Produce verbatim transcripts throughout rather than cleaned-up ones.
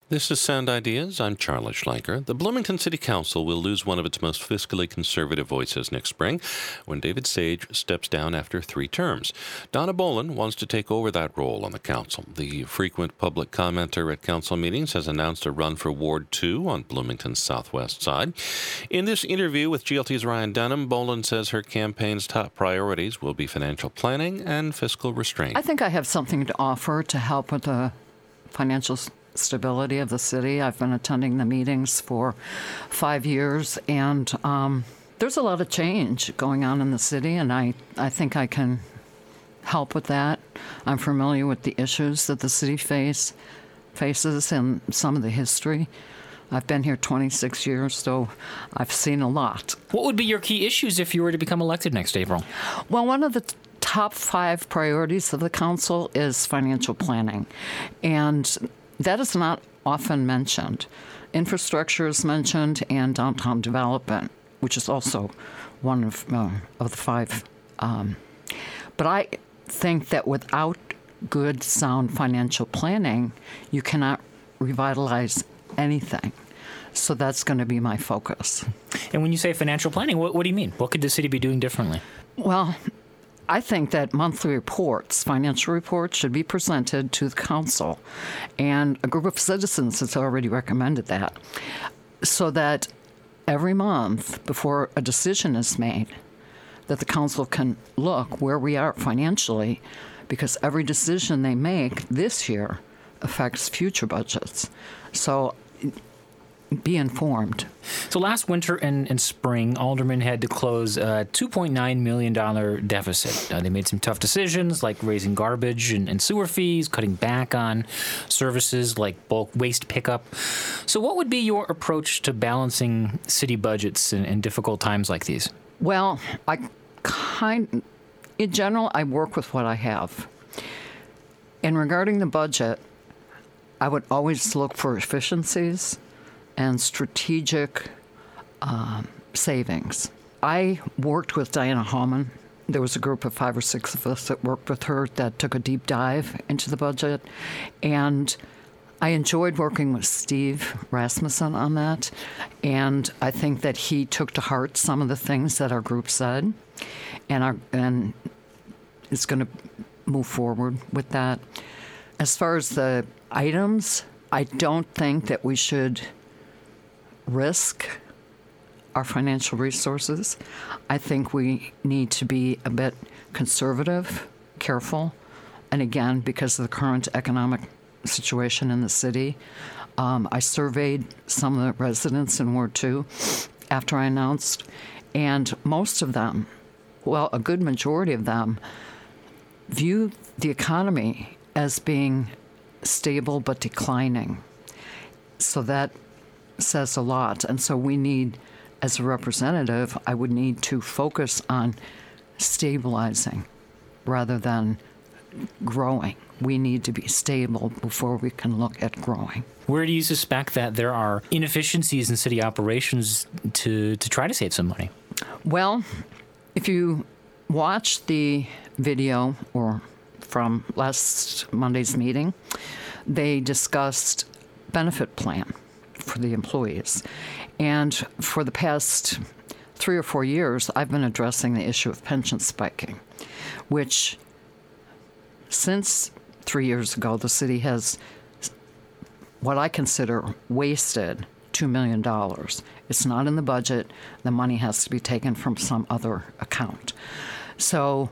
This is Sound Ideas. I'm Charlie Schleicher. The Bloomington City Council will lose one of its most fiscally conservative voices next spring when David Sage steps down after three terms. Donna Bolin wants to take over that role on the council. The frequent public commenter at council meetings has announced a run for Ward two on Bloomington's southwest side. In this interview with G L T's Ryan Dunham, Bolin says her campaign's top priorities will be financial planning and fiscal restraint. I think I have something to offer to help with the financial stability of the city. I've been attending the meetings for five years, and um, there's a lot of change going on in the city, and I, I think I can help with that. I'm familiar with the issues that the city face faces and some of the history. I've been here twenty-six years, so I've seen a lot. What would be your key issues if you were to become elected next April? Well, one of the t- top five priorities of the council is financial planning, and that is not often mentioned. Infrastructure is mentioned, and downtown development, which is also one of, uh, of the five. Um, but I think that without good, sound financial planning, you cannot revitalize anything. So that's going to be my focus. And when you say financial planning, what, what do you mean? What could the city be doing differently? Well, I think that monthly reports, financial reports, should be presented to the council. And a group of citizens has already recommended that. So that every month, before a decision is made, that the council can look where we are financially, because every decision they make this year affects future budgets. So be informed. So last winter and, and spring, Aldermen had to close a two point nine million dollars deficit. Uh, they made some tough decisions like raising garbage and, and sewer fees, cutting back on services like bulk waste pickup. So what would be your approach to balancing city budgets in, in difficult times like these? Well, I kind, in general, I work with what I have. And regarding the budget, I would always look for efficiencies and strategic um, savings. I worked with Diana Hallman. There was a group of five or six of us that worked with her that took a deep dive into the budget. And I enjoyed working with Steve Rasmussen on that. And I think that he took to heart some of the things that our group said and, our, and is going to move forward with that. As far as the items, I don't think that we should risk our financial resources. I think we need to be a bit conservative, careful, and again, because of the current economic situation in the city, um, I surveyed some of the residents in Ward two after I announced, and most of them, well, a good majority of them, view the economy as being stable but declining. So that says a lot. And so we need, as a representative, I would need to focus on stabilizing rather than growing. We need to be stable before we can look at growing. Where do you suspect that there are inefficiencies in city operations to, to try to save some money? Well, if you watch the video or from last Monday's meeting, they discussed benefit plan for the employees. And for the past three or four years, I've been addressing the issue of pension spiking, which since three years ago, the city has what I consider wasted two million dollars. It's not in the budget. The money has to be taken from some other account. So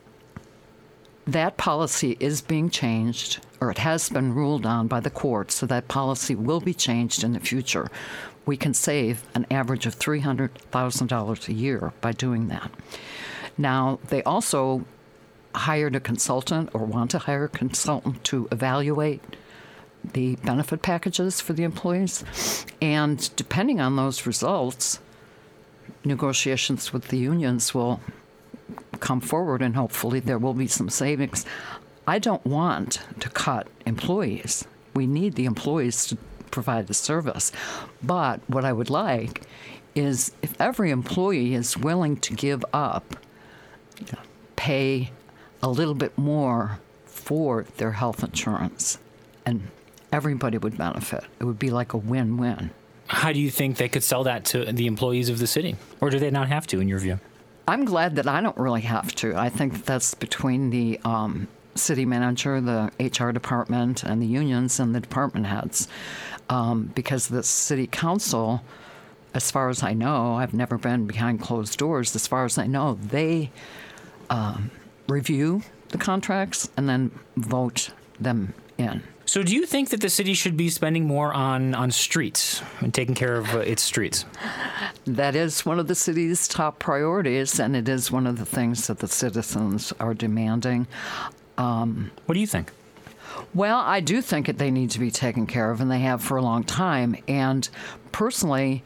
that policy is being changed, or it has been ruled on by the court, so that policy will be changed in the future. We can save an average of three hundred thousand dollars a year by doing that. Now, they also hired a consultant or want to hire a consultant to evaluate the benefit packages for the employees. And depending on those results, negotiations with the unions will come forward, and hopefully there will be some savings. I don't want to cut employees. We need the employees to provide the service. But what I would like is if every employee is willing to give up, pay a little bit more for their health insurance and everybody would benefit. It would be like a win-win. How do you think they could sell that to the employees of the city? Or do they not have to, in your view? I'm glad that I don't really have to. I think that that's between the um, city manager, the H R department, and the unions and the department heads. Um, because the city council, as far as I know, I've never been behind closed doors. As far as I know, they um, review the contracts and then vote them in. So do you think that the city should be spending more on, on streets and taking care of uh, its streets? That is one of the city's top priorities, and it is one of the things that the citizens are demanding. Um, what do you think? Well, I do think that they need to be taken care of, and they have for a long time. And personally,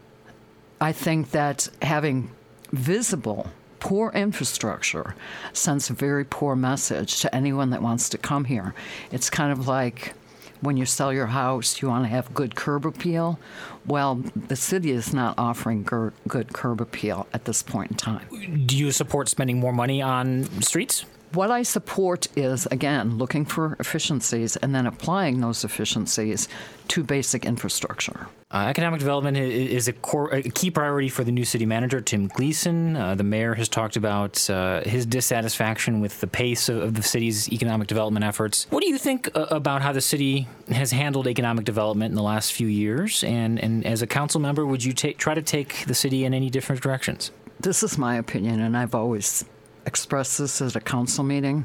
I think that having visible poor infrastructure sends a very poor message to anyone that wants to come here. It's kind of like when you sell your house, you want to have good curb appeal. Well, the city is not offering gur- good curb appeal at this point in time. Do you support spending more money on streets? What I support is, again, looking for efficiencies and then applying those efficiencies to basic infrastructure. Uh, economic development is a, core, a key priority for the new city manager, Tim Gleason. Uh, the mayor has talked about uh, his dissatisfaction with the pace of, of the city's economic development efforts. What do you think uh, about how the city has handled economic development in the last few years? And, and as a council member, would you ta- try to take the city in any different directions? This is my opinion, and I've always expressed this at a council meeting,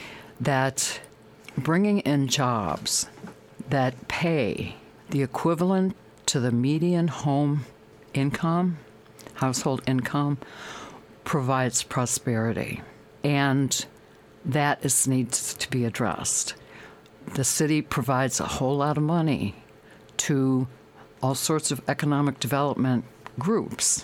that bringing in jobs that pay the equivalent to the median home income, household income, provides prosperity. And that is needs to be addressed. The city provides a whole lot of money to all sorts of economic development groups,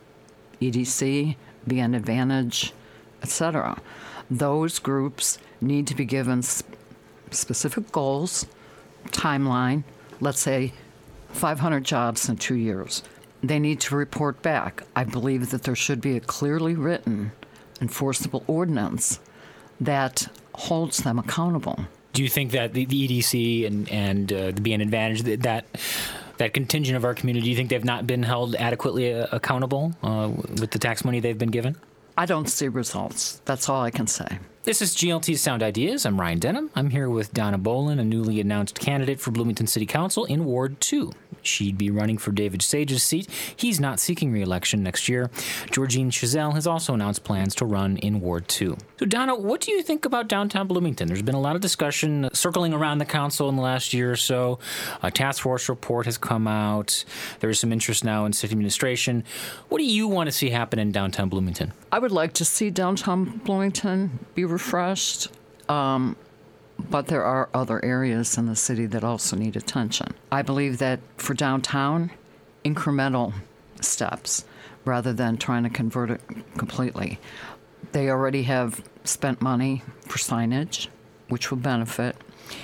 E D C, B N Advantage, et cetera. Those groups need to be given sp- specific goals, timeline, let's say five hundred jobs in two years. They need to report back. I believe that there should be a clearly written, enforceable ordinance that holds them accountable. Do you think that the, the E D C and, and uh, the B N Advantage, that, that that contingent of our community, do you think they've not been held adequately uh, accountable uh, with the tax money they've been given? I don't see results. That's all I can say. This is G L T's Sound Ideas. I'm Ryan Denham. I'm here with Donna Bolin, a newly announced candidate for Bloomington City Council in Ward two. She'd be running for David Sage's seat. He's not seeking re-election next year. Georgine Chazelle has also announced plans to run in Ward two. So, Donna, what do you think about downtown Bloomington? There's been a lot of discussion circling around the council in the last year or so. A task force report has come out. There's some interest now in city administration. What do you want to see happen in downtown Bloomington? I would like to see downtown Bloomington be refreshed, um, but there are other areas in the city that also need attention. I believe that for downtown, incremental steps rather than trying to convert it completely. They already have spent money for signage, which will benefit.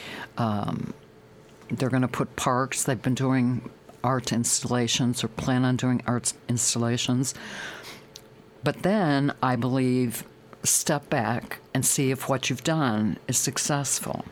Um, they're going to put parks. They've been doing art installations or plan on doing art installations. But then, I believe, step back and see if what you've done is successful.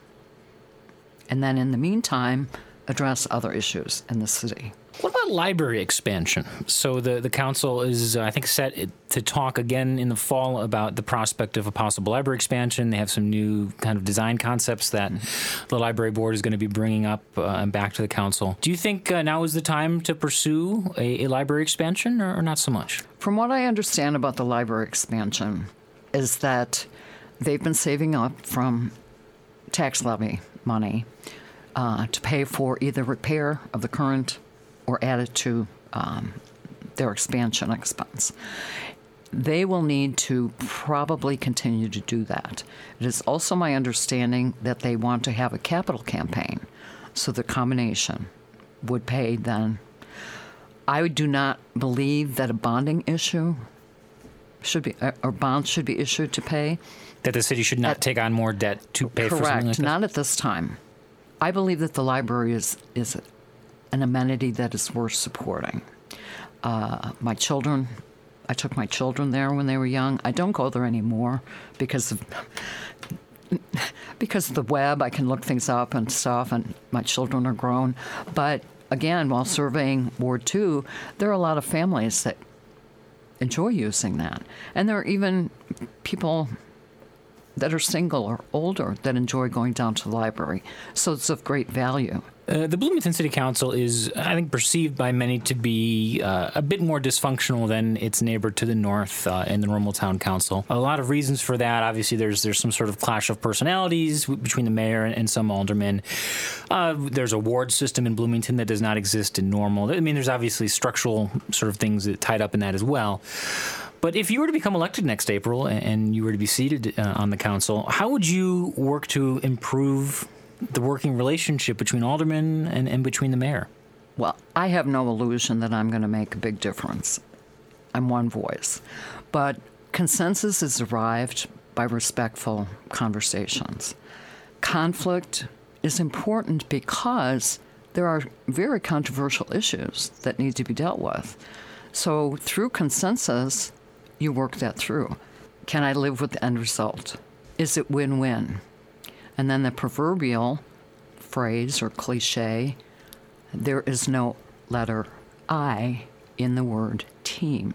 And then, in the meantime, address other issues in the city. What about library expansion? So the, the council is, uh, I think, set to talk again in the fall about the prospect of a possible library expansion. They have some new kind of design concepts that mm-hmm. the library board is going to be bringing up uh, and back to the council. Do you think uh, now is the time to pursue a, a library expansion or, or not so much? From what I understand about the library expansion is that they've been saving up from tax levy money uh, to pay for either repair of the current or add it to um, their expansion expense. They will need to probably continue to do that. It is also my understanding that they want to have a capital campaign, so the combination would pay then. I do not believe that a bonding issue should be, or bonds should be issued to pay. That the city should not at, take on more debt to pay correct, for something like this? Not at this time. I believe that the library is is an amenity that is worth supporting. Uh, my children, I took my children there when they were young. I don't go there anymore because of because of the web, I can look things up and stuff, and my children are grown. But again, while surveying Ward two, there are a lot of families that enjoy using that. And there are even people that are single or older that enjoy going down to the library. So it's of great value. Uh, the Bloomington City Council is, I think, perceived by many to be uh, a bit more dysfunctional than its neighbor to the north uh, in the Normal Town Council. A lot of reasons for that. Obviously, there's there's some sort of clash of personalities w- between the mayor and, and some aldermen. Uh, there's a ward system in Bloomington that does not exist in Normal. I mean, there's obviously structural sort of things that tied up in that as well. But if you were to become elected next April and you were to be seated uh, on the council, how would you work to improve the working relationship between aldermen and, and between the mayor? Well, I have no illusion that I'm going to make a big difference. I'm one voice. But consensus is arrived by respectful conversations. Conflict is important because there are very controversial issues that need to be dealt with. So through consensus, you work that through. Can I live with the end result? Is it win-win? And then the proverbial phrase or cliche, there is no letter I in the word team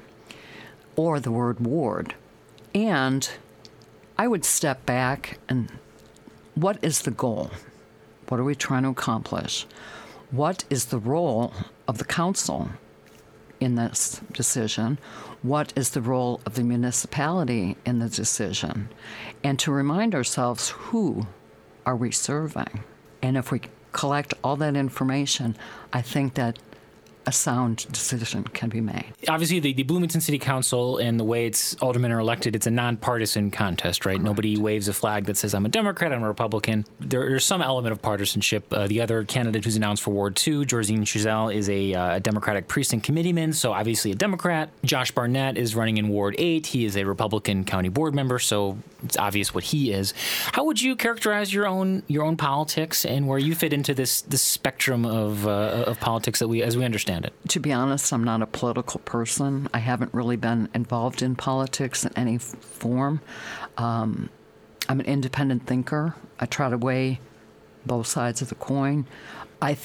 or the word ward. And I would step back and what is the goal? What are we trying to accomplish? What is the role of the council in this decision? What is the role of the municipality in the decision? And to remind ourselves, who are we serving? And if we collect all that information, I think that a sound decision can be made. Obviously, the, the Bloomington City Council and the way its aldermen are elected, it's a nonpartisan contest, right? Correct. Nobody waves a flag that says, I'm a Democrat, I'm a Republican. There, there's some element of partisanship. Uh, the other candidate who's announced for Ward two, Georgine Chazelle, is a uh, Democratic precinct committeeman, so obviously a Democrat. Josh Barnett is running in Ward eight. He is a Republican county board member, so it's obvious what he is. How would you characterize your own your own politics and where you fit into this this spectrum of uh, of politics that we as we understand it? To be honest, I'm not a political person. I haven't really been involved in politics in any f- form. Um, I'm an independent thinker. I try to weigh both sides of the coin. I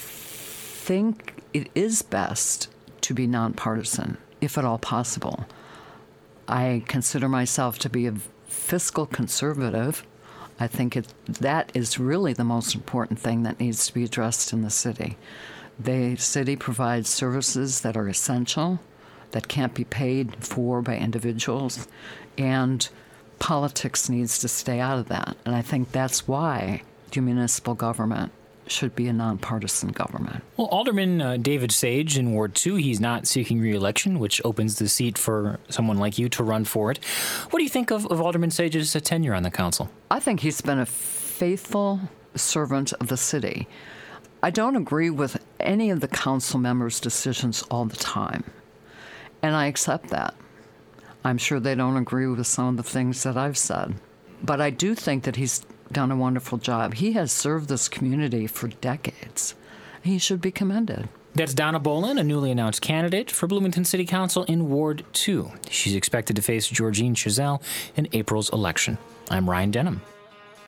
think it is best to be nonpartisan, if at all possible. I consider myself to be a fiscal conservative. I think it, that is really the most important thing that needs to be addressed in the city. The city provides services that are essential, that can't be paid for by individuals, and politics needs to stay out of that. And I think that's why the municipal government should be a nonpartisan government. Well, Alderman uh, David Sage in Ward two, he's not seeking re-election, which opens the seat for someone like you to run for it. What do you think of, of Alderman Sage's uh, tenure on the council? I think he's been a faithful servant of the city. I don't agree with any of the council members' decisions all the time, and I accept that. I'm sure they don't agree with some of the things that I've said, but I do think that he's done a wonderful job. He has served this community for decades. He should be commended. That's Donna Bolin, a newly announced candidate for Bloomington City Council in Ward two. She's expected to face Georgine Chazelle in April's election. I'm Ryan Denham.